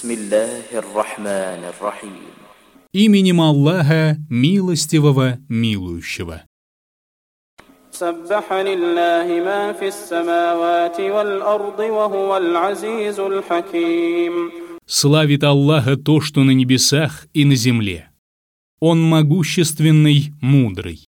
Бисмиллахир рахманир рахим. Именем Аллаха, милостивого, милующего. سبح لله ما في السماوات والأرض وهو العزيز الحكيم. Славит Аллаха то, что на небесах и на земле. Он могущественный, мудрый.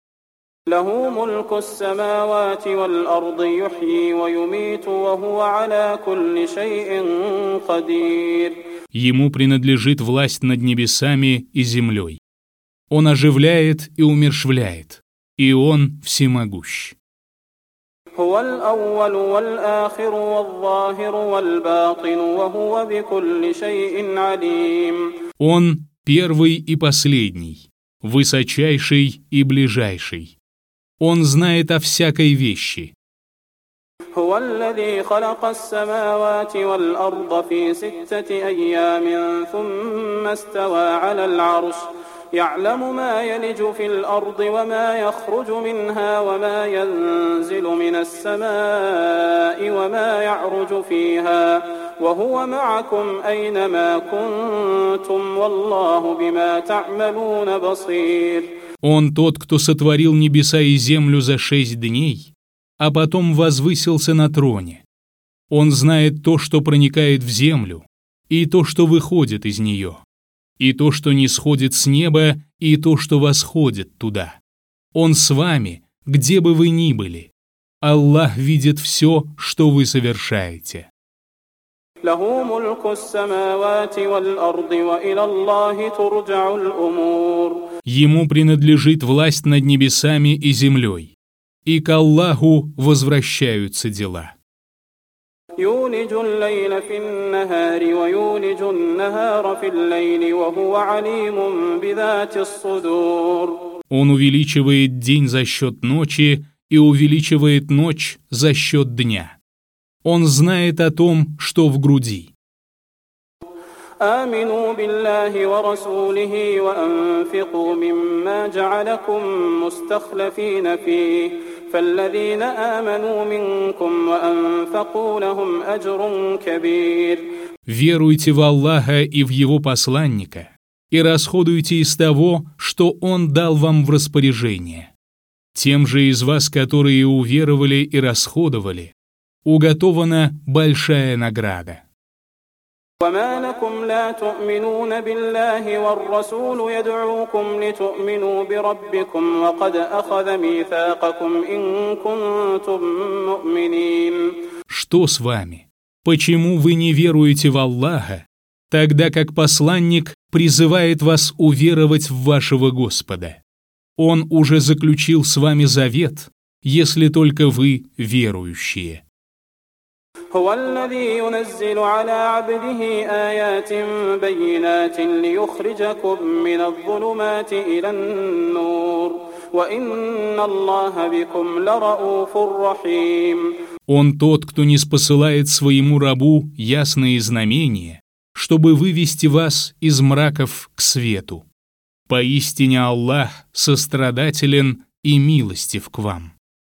له ملك السماوات والأرض يحيي ويميت وهو على كل شيء قدير. Ему принадлежит власть над небесами и землей. Он оживляет и умерщвляет, и Он всемогущ. هو الأول والآخر والظاهر والباطن وهو بكل شيء عليم. Он первый и последний, высочайший и ближайший. Он знает о всякой вещи. هو الذي خلق السماوات والأرض في 6 أيام ثم استوى على العرش يعلم ما يلج في الأرض وما يخرج منها وما ينزل من السماء وما يعرج فيها وهو معكم أينما كنتم والله بما تعملون بصير. Он тот, кто сотворил небеса и землю за 6 дней, а потом возвысился на троне. Он знает то, что проникает в землю, и то, что выходит из нее, и то, что не сходит с неба, и то, что восходит туда. Он с вами, где бы вы ни были. Аллах видит все, что вы совершаете. له ملك السماوات والأرض وإلى الله ترجع الأمور. Ему принадлежит власть над небесами и землей, и к Аллаху возвращаются дела. يولج الليل في النهار ويولج النهار في الليل وهو عليم بذات الصدور. Он увеличивает день за счет ночи и увеличивает ночь за счет дня. Он знает о том, что в груди. آمنوا بالله ورسوله وأنفقوا مما جعلكم مستخلفين فيه فالذين آمنوا منكم وأنفقوا لهم أجر كبير. Веруйте в Аллаха и в Его посланника и расходуйте из того, что Он дал вам в распоряжение. Тем же из вас, которые уверовали и расходовали, уготована большая награда. وما لكم لا تؤمنون بالله والرسول يدعوكم لتؤمنوا بربكم وقد أخذ ميثاقكم إن كنتم مؤمنين. Что с вами? Почему вы не веруете в Аллаха, тогда как посланник призывает вас уверовать в вашего Господа? Он уже заключил с вами завет, если только вы верующие. هو الذي ينزل على عبده آيات بينات ليخرجكم من الظلمات إلى النور وإن الله بكم لرؤوف رحيم. Он тот, кто ниспосылает своему рабу ясные знамения, чтобы вывести вас из мраков к свету. Поистине Аллах сострадателен и милостив к вам.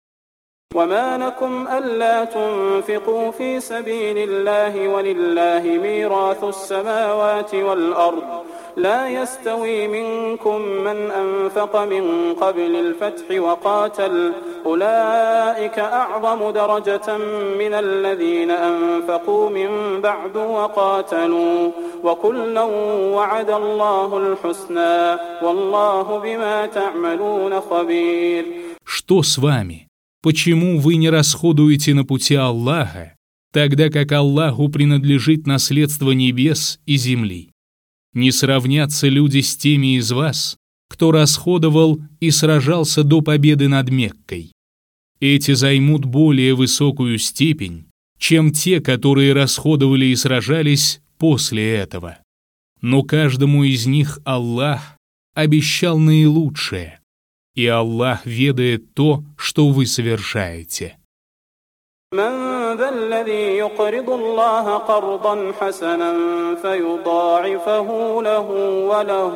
وما لكم ألا تنفقوا في سبيل الله ولله ميراث السماوات والأرض لا يستوي منكم من أنفق من قبل الفتح وقاتل أولئك أعظم درجة من الذين أنفقوا من بعد وقاتلوا وكلا وعد الله الحسنى والله بما تعملون خبير. Что с вами? Почему вы не расходуете на пути Аллаха, тогда как Аллаху принадлежит наследство небес и земли? Не сравнятся люди с теми из вас, кто расходовал и сражался до победы над Меккой. Эти займут более высокую степень, чем те, которые расходовали и сражались после этого. Но каждому из них Аллах обещал наилучшее. И Аллах ведает то, что вы совершаете. من ذا الذي يقرض الله قرضا حسنا فيضاعفه له وله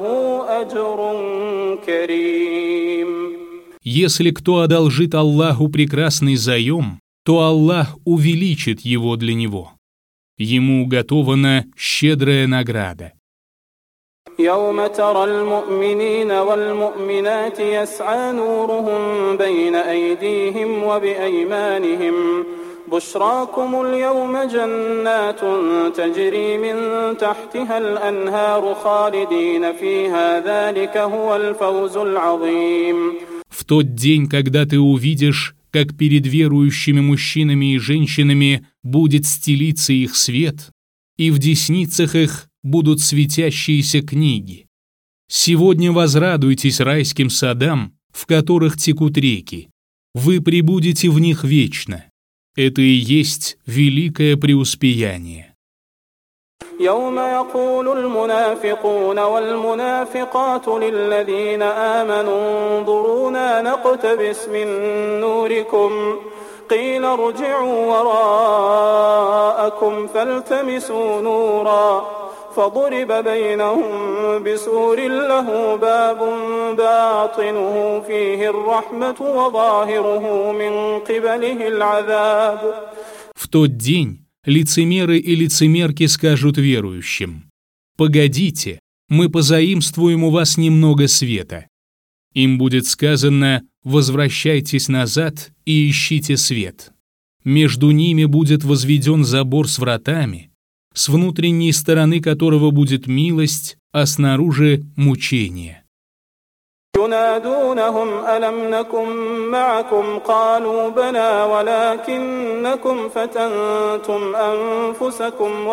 أجر كريم. Если кто одолжит Аллаху прекрасный заем, то Аллах увеличит его для него. Ему уготована щедрая награда. يوم ترى المؤمنين والمؤمنات يسعى نورهم بين أيديهم وبأيمانهم بشراكم اليوم جنات تجري من تحتها الأنهار خالدين فيها ذلك هو الفوز العظيم. В тот день, когда ты увидишь, как перед верующими мужчинами и женщинами будет стелиться их свет, и в десницах их будут светящиеся книги. Сегодня возрадуйтесь райским садам, в которых текут реки. Вы пребудете в них вечно. Это и есть великое преуспеяние. يوم يقول المنافقون والمنافقات للذين آمنوا انظرونا نقتبس من نوركم قيل ارجعوا وراءكم فالتمسوا نورا فضرب بينهم بسور له باب باطنه فيه الرحمة وظاهره من قبله العذاب. В тот день лицемеры и лицемерки скажут верующим: «Погодите, мы позаимствуем у вас немного света». Им будет сказано: «Возвращайтесь назад и ищите свет». Между ними будет возведен забор с вратами, с внутренней стороны которого будет милость, а снаружи мучение. ينادونهم ألم نكن معكم قالوا بلى ولكنكم فتنتم أنفسكم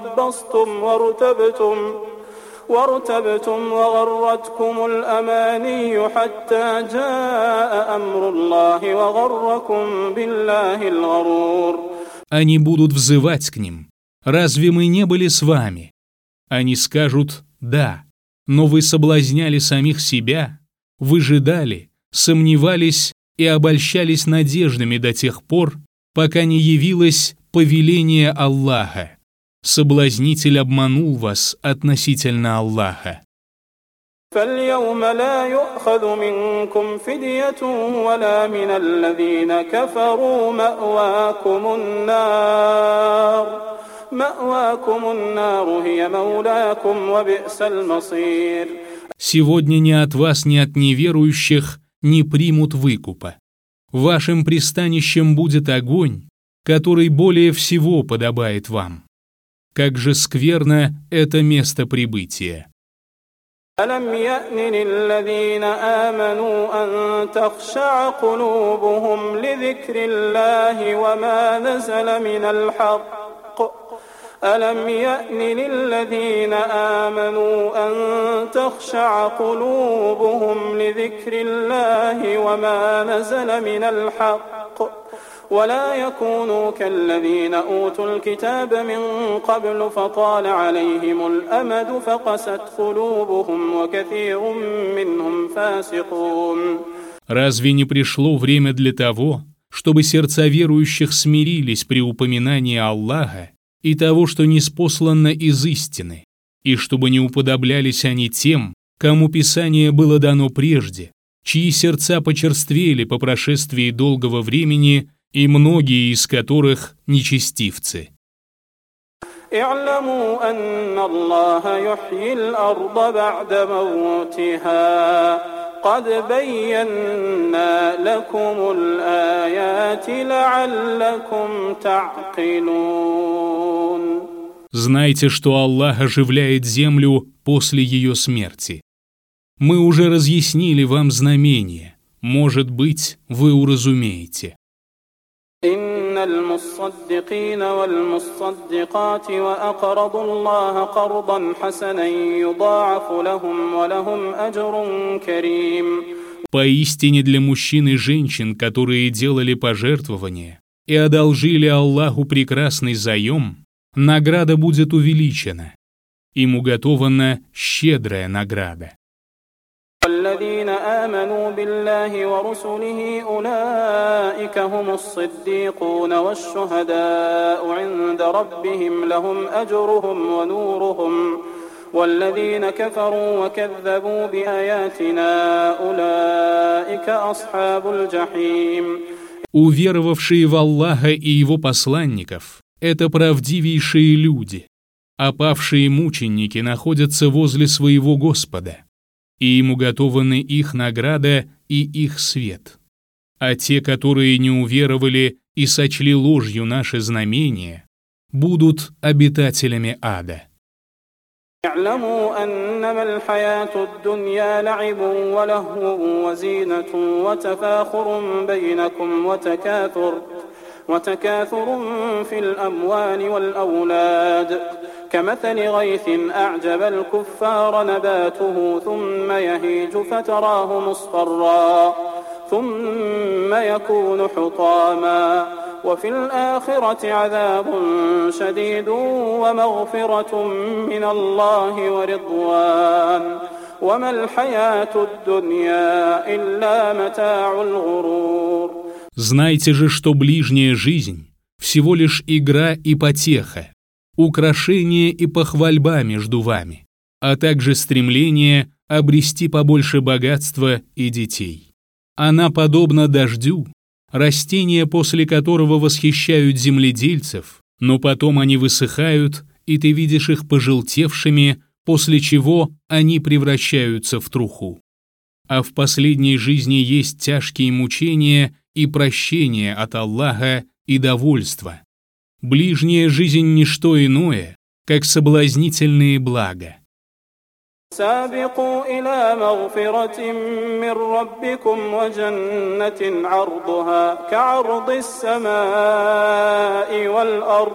وارتبتم وغرتكم الأماني حتى جاء أمر الله وغركم بالله الغرور. Они будут взывать к ним: «Разве мы не были с вами?» Они скажут: «Да, но вы соблазняли самих себя, выжидали, сомневались и обольщались надеждами до тех пор, пока не явилось повеление Аллаха. Соблазнитель обманул вас относительно Аллаха». فاليوم لا يؤخذ منكم فدية ولا من الذين كفروا مأواكم النار هي مولاكم وبئس المصير. Сегодня ни от вас, ни от неверующих не примут выкупа. Вашим пристанищем будет огонь, который более всего подобает вам. Как же скверно это место прибытия. ألم يأن للذين آمنوا أن تخشع قلوبهم لذكر الله وما نزل من الحق ألم يأن للذين آمنوا أن تخشع قلوبهم لذكر الله وما نزل من الحق ولا يكونوا كالذين أوتوا الكتاب من قبل فطال عليهم الأمد فقست قلوبهم وكثير منهم فاسقون. Разве не пришло время для того, чтобы сердца верующих смирились при упоминании Аллаха и того, что ниспослано из истины, и чтобы не уподоблялись они тем, кому Писание было дано прежде, чьи сердца почерствели по прошествии долгого времени, и многие из которых нечестивцы. اعلموا أن الله يحيي الأرض بعد موتها قد بينا لكم الآيات لعلكم تعقلون. Знайте, что Аллах оживляет землю после ее смерти. Мы уже разъяснили вам знамения, может быть, вы уразумеете. إن المصدقين والمصدقات وأقرضوا الله قرضا حسنا يضاعف لهم ولهم أجر كريم. Поистине для мужчин и женщин, которые делали пожертвования и одолжили Аллаху прекрасный заем, награда будет увеличена. Им уготована щедрая награда. والذين آمنوا بالله ورسله أولئك هم الصديقون والشهداء عند ربهم لهم أجرهم ونورهم والذين كفروا وكذبوا بآياتنا أولئك أصحاب الجحيم. Уверовавшие в Аллаха и Его посланников, это правдивейшие люди, а павшие мученики находятся возле своего Господа, и им уготованы их награда и их свет. А те, которые не уверовали и сочли ложью наши знамения, будут обитателями ада. اعلموا أنما الحياة الدنيا لعب ولهو وزينة وتفاخر بينكم وتكاثر في الأموال والأولاد كمثل غيث أعجب الكفار نباته ثم يهيج فتراه مصفرا ثم يكون حطاما وفي الآخرة عذاب شديد ومغفرة من الله ورضوان وما الحياة الدنيا إلا متاع الغرور. Знайте же, что ближняя жизнь – всего лишь игра и потеха, украшение и похвальба между вами, а также стремление обрести побольше богатства и детей. Она подобна дождю, растения, после которого восхищают земледельцев, но потом они высыхают, и ты видишь их пожелтевшими, после чего они превращаются в труху. А в последней жизни есть тяжкие мучения и прощение от Аллаха и довольство. Ближняя жизнь – ничто иное, как соблазнительные блага. سابقوا إلى مغفرة من ربكم وجنة عرضها كعرض السماء والأرض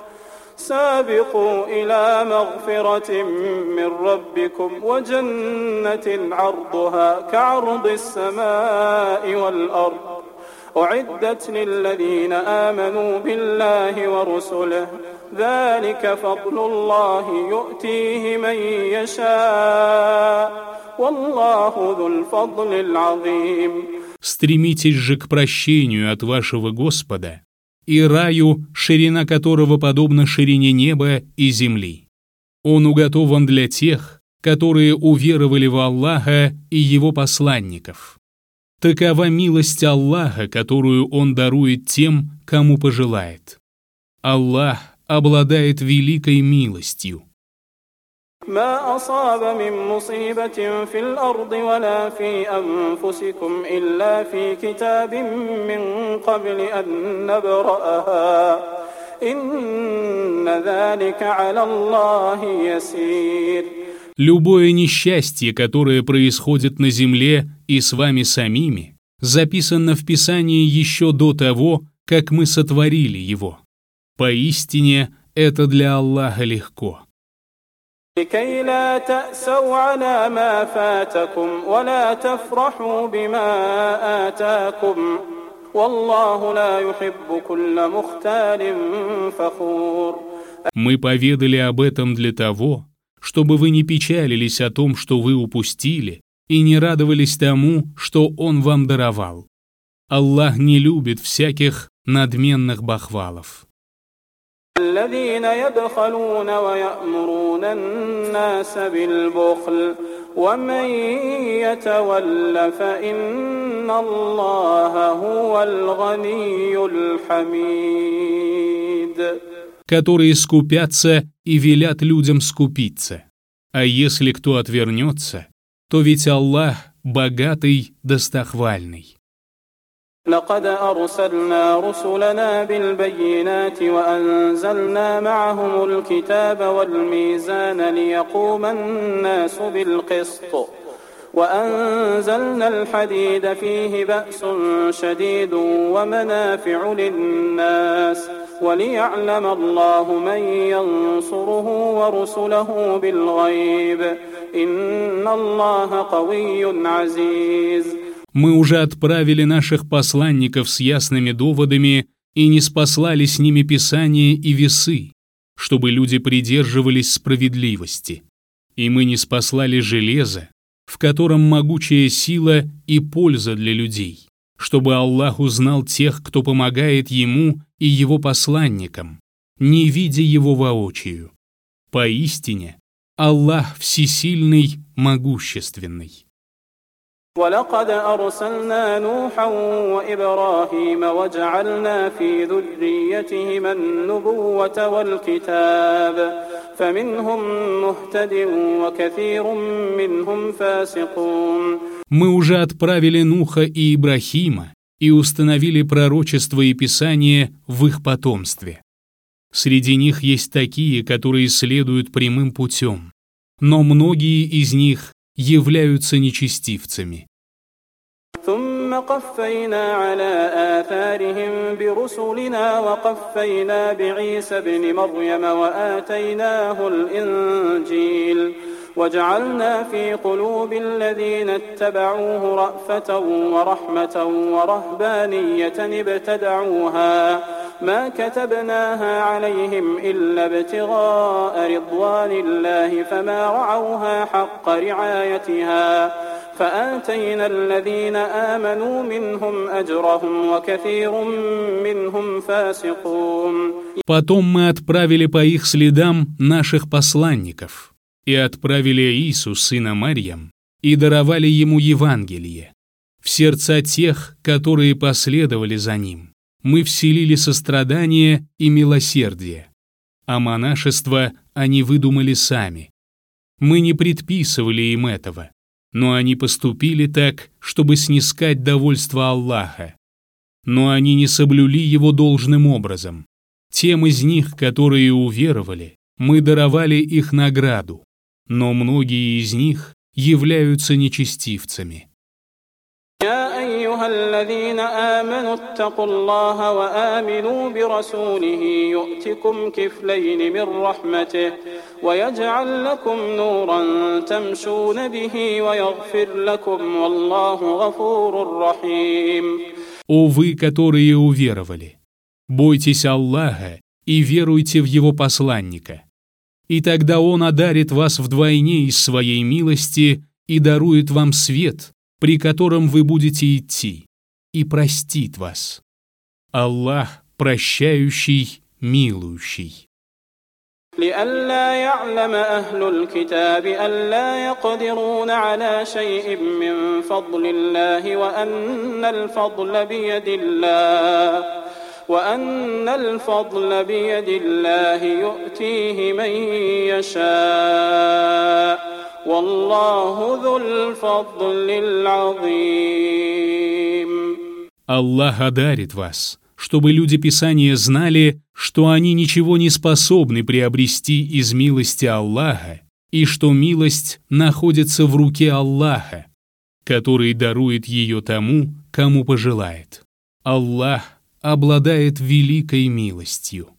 سابقوا إلى مغفرة من ربكم وجنة عرضها كعرض السماء والأرض أعدت للذين آمنوا بالله ورسله ذلك فضل الله يؤتيه من يشاء والله ذو الفضل العظيم. Стремитесь же к прощению от вашего Господа и раю, ширина которого подобна ширине неба и земли. Он уготован для тех, которые уверовали в Аллаха и Его посланников. Такова милость Аллаха, которую Он дарует тем, кому пожелает. Аллах обладает великой милостью. ما أصاب من مصيبة في الأرض ولا في أنفسكم إلا في كتاب من قبل أن نبرأها إن ذلك على الله يسير. Любое несчастье, которое происходит на земле и с вами самими, записано в Писании еще до того, как мы сотворили его. Поистине, это для Аллаха легко. لكي لا تأسوا على ما فاتكم ولا تفرحوا بما آتاكم والله لا يحب كل مختال فخور. Мы поведали об этом для того, чтобы вы не печалились о том, что вы упустили, и не радовались тому, что Он вам даровал. Аллах не любит всяких надменных бахвалов. الذين يبخلون ويأمرون الناس بالبخل ومن يتول فإن الله هو الغني الحميد. Которые скупятся и велят людям скупиться. А если кто отвернется, то ведь Аллах богатый, достохвальный. لقد أرسلنا رسلنا بالبينات وأنزلنا معهم الكتاب والميزان ليقوم الناس بالقسط وأنزلنا الحديد فيه بأس شديد ومنافع للناس وليعلم الله من ينصره ورسله بالغيب إن الله قوي عزيز. Мы уже отправили наших посланников с ясными доводами и ниспослали с ними Писание и весы, чтобы люди придерживались справедливости. И мы ниспослали железо, в котором могучая сила и польза для людей, чтобы Аллах узнал тех, кто помогает Ему и Его посланникам, не видя Его воочию. Поистине, Аллах всесильный, могущественный. ولقد أرسلنا نوحا وإبراهيم وجعلنا في ذريتهما النبوة والكتاب فمنهم مهتد وكثير منهم فاسقون. Мы уже отправили Нуха и Ибрахима и установили пророчество и писание в их потомстве. Среди них есть такие, которые следуют прямым путем, но многие из них являются нечестивцами. ثم قفينا على آثارهم برسلنا وقفينا بعيسى ابن مريم وآتيناه الإنجيل وجعلنا في قلوب الذين اتبعوه رأفة ورحمة ورهبانية ابتدعوها ما كتبناها عليهم إلا ابتغاء رضوان الله فما رعوها حق رعايتها فآتينا الذين آمنوا منهم أجرهم وكثير منهم فاسقون. Потом мы отправили по их следам наших посланников и отправили Иису, сына Марьям, и даровали ему Евангелие. В сердца тех, которые последовали за ним, мы вселили сострадание и милосердие, а монашество они выдумали сами. Мы не предписывали им этого, но они поступили так, чтобы снискать довольство Аллаха. Но они не соблюли его должным образом. Тем из них, которые уверовали, мы даровали их награду, но многие из них являются нечестивцами. يا أيها الذين آمنوا اتقوا الله وآمنوا برسوله يؤتكم كفلين من رحمته ويجعل لكم نورا تمشون به ويغفر لكم والله غفور رحيم. О вы, которые уверовали, бойтесь Аллаха и веруйте в Его посланника, и тогда Он одарит вас вдвойне из своей милости и дарует вам свет, при котором вы будете идти, и простит вас. Аллах прощающий, милующий. لئلا يعلم أهل الكتاب ألا يقدرون على شيء من فضل الله وأن الفضل بيد الله يؤتيه من يشاء والله ذو الفضل العظيم. Аллах одарит вас, чтобы люди Писания знали, что они ничего не способны приобрести из милости Аллаха, и что милость находится в руке Аллаха, который дарует ее тому, кому пожелает. Аллах обладает великой милостью.